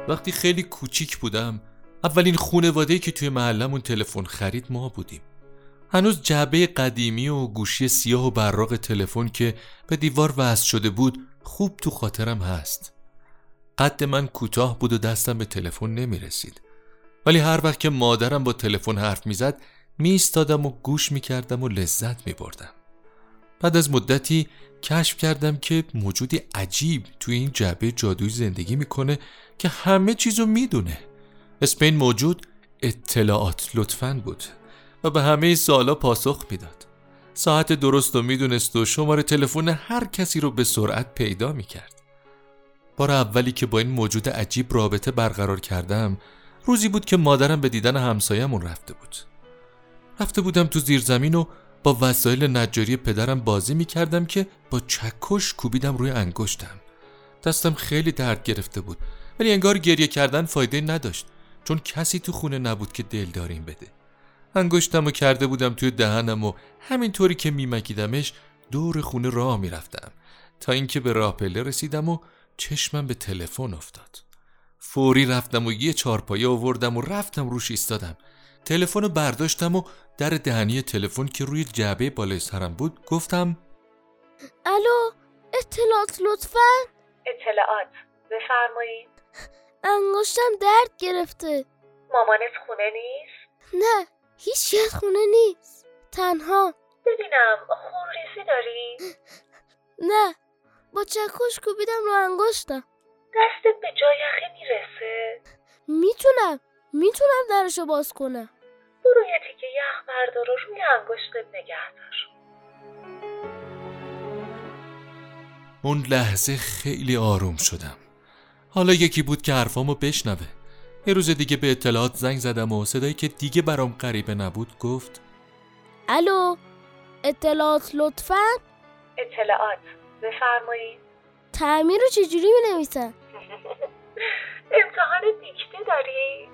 وقتی خیلی کوچیک بودم، اولین خانواده‌ای که توی محلمون تلفن خرید ما بودیم. هنوز جعبه قدیمی و گوشی سیاه و براق تلفن که به دیوار وصل شده بود خوب تو خاطرم هست. قد من کوتاه بود و دستم به تلفن نمی رسید، ولی هر وقت که مادرم با تلفن حرف می زد می ایستادم و گوش می کردم و لذت می بردم. بعد از مدتی کشف کردم که موجودی عجیب توی این جعبه جادویی زندگی می کنه که همه چیزو می دونه. اسم این موجود اطلاعات لطفاً بود و به همه سوالا پاسخ میداد. ساعت درست رو میدونست و شماره تلفن هر کسی رو به سرعت پیدا میکرد. بار اولی که با این موجود عجیب رابطه برقرار کردم روزی بود که مادرم به دیدن همسایه‌مون رفته بودم تو زیرزمین و با وسایل نجاری پدرم بازی میکردم که با چکش کوبیدم روی انگشتم. دستم خیلی درد گرفته بود، ولی انگار گریه کردن فایده نداشت، چون کسی تو خونه نبود که دلداریم بده. انگشتمو کرده بودم توی دهنم و همینطوری که میمکیدمش دور خونه راه میرفتم تا اینکه به راه پله رسیدم و چشمم به تلفن افتاد. فوری رفتم و یه چارپایه آوردم و رفتم روش ایستادم. تلفنو برداشتم و در دهنی تلفن که روی جعبه بالای سرم بود گفتم: الو، اطلاعات لطفاً. اطلاعات، بفرمایید. انگشتم درد گرفته. مامانت خونه نیست؟ نه، هیچ کس خونه نیست، تنها. ببینم خونریزی داری؟ نه، با چکش کوبیدم رو انگشتم. دستت به جای یخی میرسه؟ میتونم درشو باز کنم. برو یه تیکه یخ بردار و روی انگشتت نگه دار. اون لحظه خیلی آروم شدم. حالا یکی بود که حرفامو بشنوه. یه روز دیگه به اطلاعات زنگ زدم و صدایی که دیگه برام غریبه نبود گفت: الو، اطلاعات لطفاً. اطلاعات، بفرمایید. تعمیر رو چجوری می‌نویسن؟ امتحان دیکته داری؟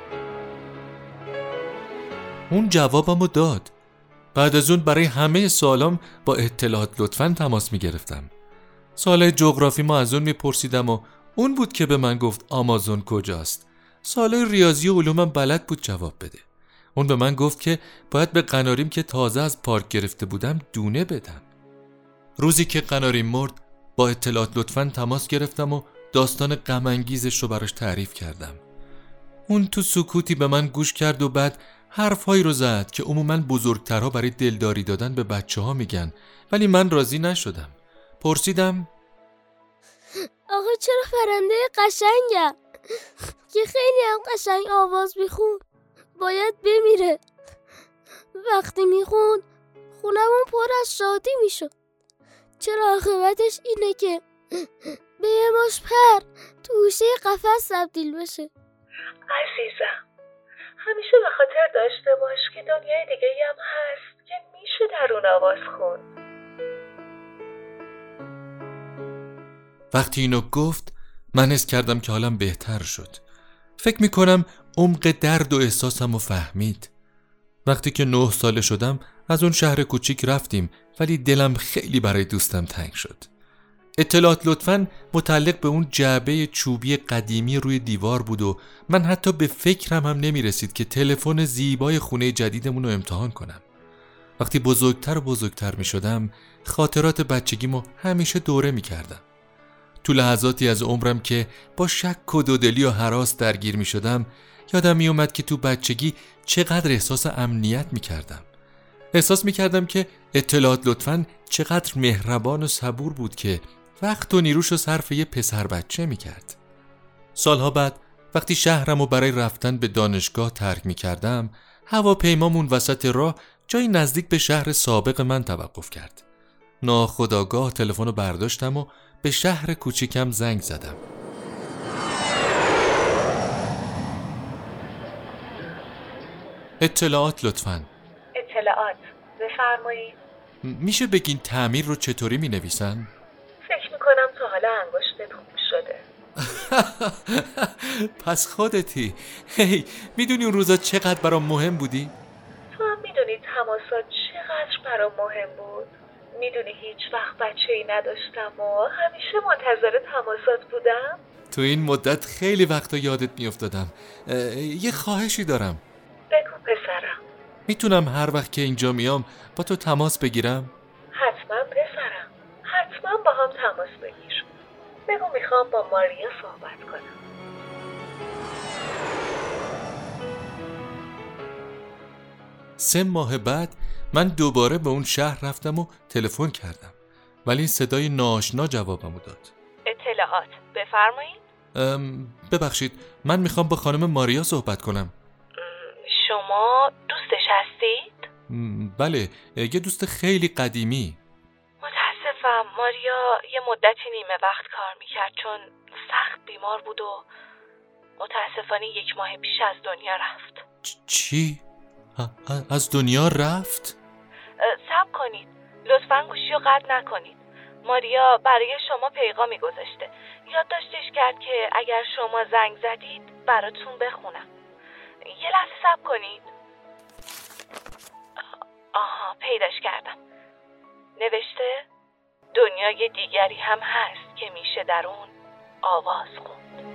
اون جوابمو داد. بعد از اون برای همه سوالام با اطلاعات لطفاً تماس میگرفتم. سوال جغرافی ما از اون میپرسیدم و اون بود که به من گفت آمازون کجاست. سوال ریاضی و علومم بلد بود جواب بده. اون به من گفت که باید به قناریم که تازه از پارک گرفته بودم دونه بدم. روزی که قناریم مرد با اطلاعات لطفاً تماس گرفتم و داستان غم انگیزش رو براش تعریف کردم. اون تو سکوتی به من گوش کرد و بعد حرفایی رو زد که عموماً بزرگترها برای دلداری دادن به بچه‌ها میگن، ولی من راضی نشدم. پرسیدم: آقا چرا پرنده قشنگم که خیلی هم قشنگ آواز میخون باید بمیره؟ وقتی میخون خونمون پر از شادی میشد. چرا عاقبتش اینه که به یه مش پر تو گوشه قفس تبدیل بشه؟ عزیزم، همیشه به خاطر داشته باش که دنیای دیگه‌ای هم هست که میشه در اون آواز خوند. وقتی اینو گفت من حس کردم که حالم بهتر شد. فکر میکنم عمق درد و احساسم رو فهمید. وقتی که 9 ساله شدم از اون شهر کوچیک رفتیم، ولی دلم خیلی برای دوستم تنگ شد. اطلاعات لطفاً متعلق به اون جعبه چوبی قدیمی روی دیوار بود و من حتی به فکرم هم نمیرسید که تلفن زیبای خونه جدیدمون رو امتحان کنم. وقتی بزرگتر و بزرگتر می شدم خاطرات بچگیمو همیشه دوره می کردم. تو لحظاتی از عمرم که با شک و دودلی و هراس درگیر می شدم یادم می اومد که تو بچگی چقدر احساس امنیت می کردم. احساس می کردم که اطلاعات لطفاً چقدر مهربان و صبور بود که وقت و نیروشو صرف یه پسر بچه می کرد. سالها بعد وقتی شهرمو برای رفتن به دانشگاه ترک می کردم هواپیمامون وسط راه جایی نزدیک به شهر سابق من توقف کرد. ناخودآگاه تلفنو برداشتم و به شهر کوچیکم زنگ زدم. اطلاعات لطفاً. اطلاعات، بفرمایید. میشه بگین تعمیر رو چطوری می نویسن؟ فکر میکنم تا حالا انگشتت خوب شده. پس خودتی. هی، میدونی اون روزا چقدر برام مهم بودی؟ تو هم میدونی تماسات چقدر برام مهم بود؟ میدونی هیچ وقت بچه‌ای نداشتم و همیشه منتظر تماسات بودم؟ تو این مدت خیلی وقتا یادت میافتادم. یه خواهشی دارم. بگو پسرم. میتونم هر وقت که اینجا میام با تو تماس بگیرم؟ حتما پسرم، حتما با هم تماس بگیر. بگو میخوام با ماریا صحبت کنم. 3 ماه بعد من دوباره به اون شهر رفتم و تلفن کردم، ولی این صدای ناآشنا جوابمو داد. اطلاعات بفرمایید. ببخشید، من میخوام با خانم ماریا صحبت کنم. شما دوستش هستید؟ بله، یه دوست خیلی قدیمی. متاسفم، ماریا یه مدتی نیمه وقت کار میکرد چون سخت بیمار بود و متاسفانه 1 ماه پیش از دنیا رفت. چی؟ از دنیا رفت؟ صبر کنید، لطفاً گوشی رو قطع نکنید. ماریا برای شما پیغامی گذاشته. یادداشتش کرد که اگر شما زنگ زدید براتون بخونم. یه لحظه صبر کنید. آها، پیداش کردم. نوشته دنیای دیگری هم هست که میشه در اون آواز خوند.